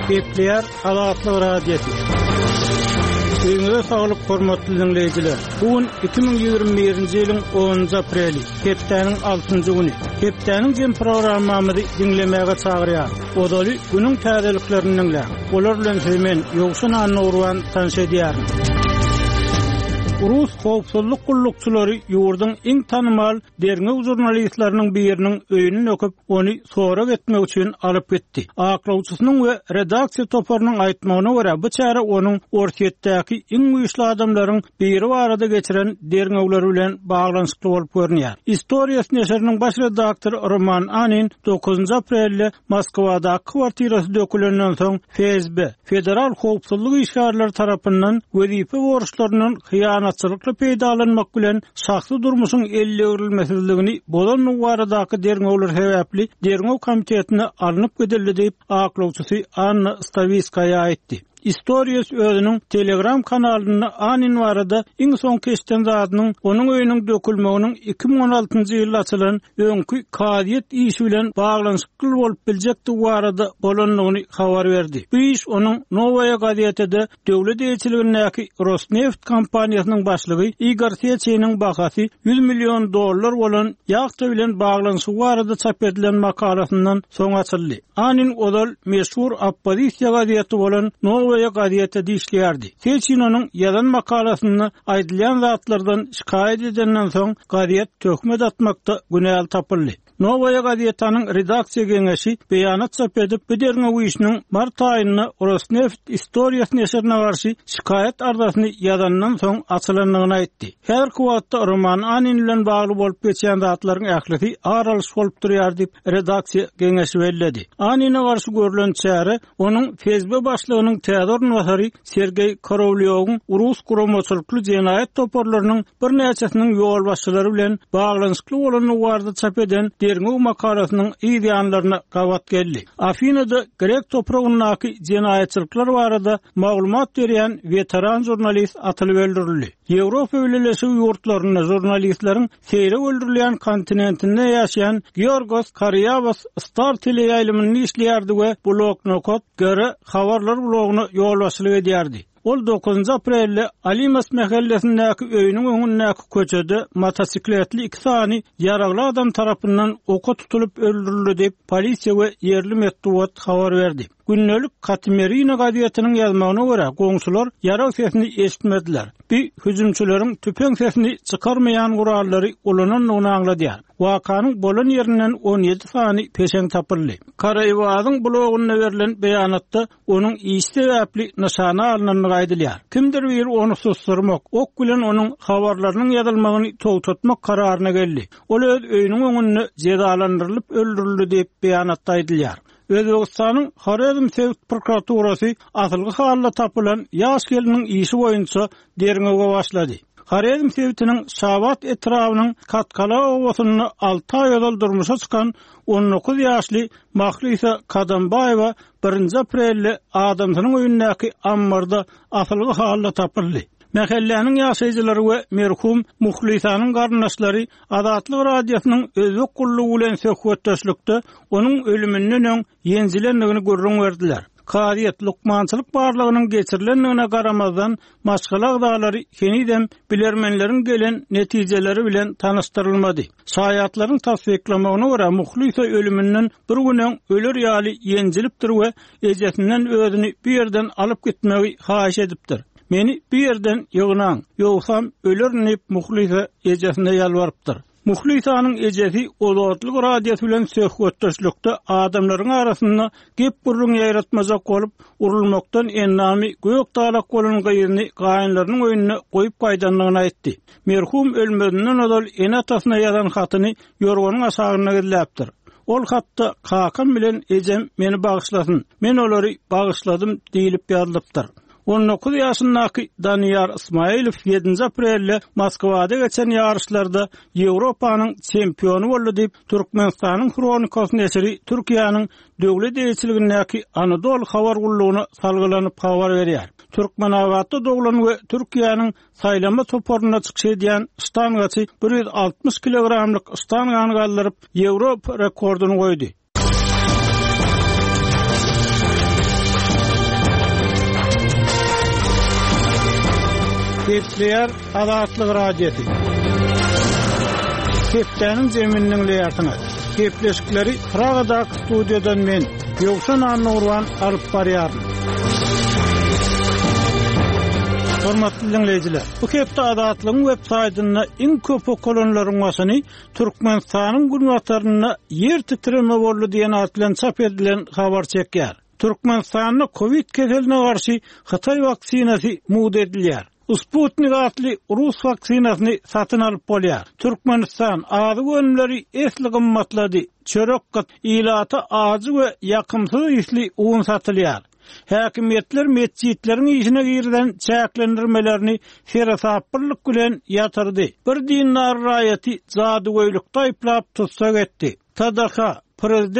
Kepler Azatlyk radiosu. Öňe saglyk hormatly dinleyijiler. Bugün 2021-nji ýylyň 10 apreli, hepdeniň 6-njy güni. Hepdeniň jem programmamyzy dinlemäge çagyrýar. Odaly günüň täzeliklerini dinle. Olar bilen hemen ýogşun anurwan tanşedýär. Rus howpsuzlyk gullukçylary ýurdun iň tanymal derňek jurnalistlarynyň biriniň öýüni öküp, ony sorak etmek üçin alyp gitdi. Aklawçysynyň we redaksiýa toparynyň aýtmagyna görä, bu çäre onuň orsiýetdäki iň güýçli adamlaryň biri barada geçiren derňekler bilen baglanyşykly bolup görünýär. Historiýasy neşriniň baş redaktory Roman Anin 9 aprelde Moskwadaky kwartirasy dökülenden soň FSB, Federal Howpsuzlyk işgärleri tarapyndan wezife borçlarynyň hyýanatçylykly peýdalanmak bilen şahsy durmuşyň ellegirilmesizligini bolan nuwaradaky derňekler sebäpli derňek komitetine alınıp gidildi diýip aklawçysy Anna Staviskaya aýtdy. Historiýas özüniň Telegram kanalyny Anin barada iň soň keçden zadynyň onuň öýüniň dökülmeginiň 2016-njy ýylda açylan öňkü kadiýet işi bilen baglanyşykly bolup biljekdi barada bolanlygyny habar berdi. Bu iş onuň Novaya gazetede döwlet elçiligindäki Rosneft kompaniýasynyň başlygy Igor Secheniniň bahasy $100 milyon bolan ýagty bilen baglanyşyk barada çap edilen makalasyndan soň açyldy. Anin odal meşhur Appozisiýa gazeti bolan Novaya gazetede işleýärdi. Secheniniň ýazan makalasyny aýdylýan zatlardan şikayet edenden soň gazet töhmet atmakda günäl tapyldy. Novaya gazetanyň redaksiýa geňeşi beýanat çap edip, bu derňek işiniň mart aýyny Rosneft Historiýasy neşrine garşy şikayet ardasyny ýazandan soň açylandygyny aýtdy. Her wagtda Roman Anin bilen bagly bolup geçen zatlaryň ählisi aralyş bolup durýar diýip redaksiýa geňeşi belledi. Anine garşy görülen çäre onuň FSB başlygynyň täze Sergey Korovlyowyň Rus gurumaçylykly jenaýat toparlarynyň bir näçesiniň ýol başçylary bilen baglanyşykly bolany warda çap eden derňek makalasynyň ýa-da gawat geldi. Afinada Grek toprağyndaky jenaýatçylyklar barada maglumat berýän veteran jurnalist atylyp öldürildi. Ýewropa ýurtlaryny ýurtlaryna jurnalistleriň seyre öldürilýän kontinentinde ýaşaýan Georgos Karyavas Star teleýaýlymyny işleýärdi we blognotkot göre habarlar blogyny ýolbaşçylyk edýärdi. Ol 9 aprelde Alimas mahallesindäki öýüniň öňündäki köçede motosikletli 2 sany ýaragly adam tarapyndan oka tutulup öldürildi diýip polisiýa we ýerli medeniýet habar berdi. Günnelik Katmerina gazetiniň ýazmagyna görä, goňşular ýarag sesini eşitmediler. Bir hüjümçüleriň tüpeň sesini çykarmaýan gurallary ulananyny aňladýar. Wakanyň bolan ýerinden 17 sany peşeň tapyldy. Karaýewazyň bloguna berilen beýanatda onuň iş sebäpli nyşana alynanyny gaýdylýar. Kimdir bir onu susturmak, ok bilen onuň habarlarynyň ýazylmagyny togtatmak kararyna geldi. Ol öz öýüniň öňünde jezalandyrylyp öldürildi diýip beýanatda aýdylýar. Özbegistanyň Harazm Sewt prokuraturasy asylgy halda tapylan ýaş geliniň işi boýunça derňege başlady. Harazm Sewtiniň Şabat etrawynyň Katkala owasyny 6 aý öldürmüşe çykan 19 ýaşly Mahlysa Kadambayewa 1 aprelde adamsynyň öýündäki ammarda asylgy halda tapyldy. Mahalläniň ýaşaýjylary we merhum Muhlysanyň garnaşlary Azatlyk radiosynyň özlük gullugy bilen söhbetdeşlikde onuň ölümünden öň ýenjilendigini görüň berdiler. Kadiýet lukmançylyk barlygynyň geçirilendigine garamazdan maşgalag dağlary henidem bilermenleriň gelen netijeleri bilen tanyşdyrylmady. Şaýatlaryň tasdiklamagyna görä Muhlysa ölümünden bir günen öler ýaly ýenjilipdir we ejesinden özüni bir ýerden alyp gitmegi haýyş edipdir. Meni bir ýerden ýygnaň, ýogsam ölürnip Muhlysa ejesine ýalbarypdyr. Muhlysanyň ejesi Azatlyk radiosu bilen söhbetdeşlikde adamlaryň arasynda gep gurrun ýaratmazak bolup urulmakdan ennami gök dalak bolan gaýryny gaýynlarynyň öýüne goýup gaýdanlygyny aýtdy. Merhum ölmedinden odal enatasyna ýazan hatyny ýorganyň aşagyna gidilipdir. Ol hatda kakam bilen ejem meni bagyşlasyn, men olary bagyşladym diýilip ýazylypdyr. 19 ýaşyndaky Danyar Ismailow 7 aprelde Moskwada geçen ýarışlarda Ýewropanyň çempionu boldy diýip Türkmenistanyň Kronikasy neşri Türkiýanyň döwlet elçiligindäki Anadolu habar gullugyna salgylanyp habar berýär. Türkmenawatda doglan we Türkiýanyň saýlama toparyna çykyş edýän ştangaçy 160 kilogramlyk ştangany galdyryp Ýewropa rekorduny goýdy. Kepler Azatlyk radiosi. Keplerin zemininin leyatına. Kepleşikleri Praga'da studiyodan men Yoksan Annurvan alıp barýaryn. Hormatly dinleyijiler, bu kepde Azatlygyň web saýtyna iň köp okulanylaryň başyny Türkmenistanyň günwatlaryna yer titreme boldy diýen at bilen çap edilen habar çekýär. Türkmenistanyň Covid keseline garşy Hytaý vaksinasy muğd edilýär. Sputnik adly Rus vaksinasyny satyn alyp bolýar. Türkmenistan azy önümleri esli gymmatlady. Çörek gat ilaty azy we ýakymsyz isli un satylýar. Häkimetler mescitleriň işine girden çäklendirmelerini ferasapyrlyk bilen ýatyrdy. Bir dinar raýaty zadygoýlukda iplap tutsak etdi. Tadaka prezident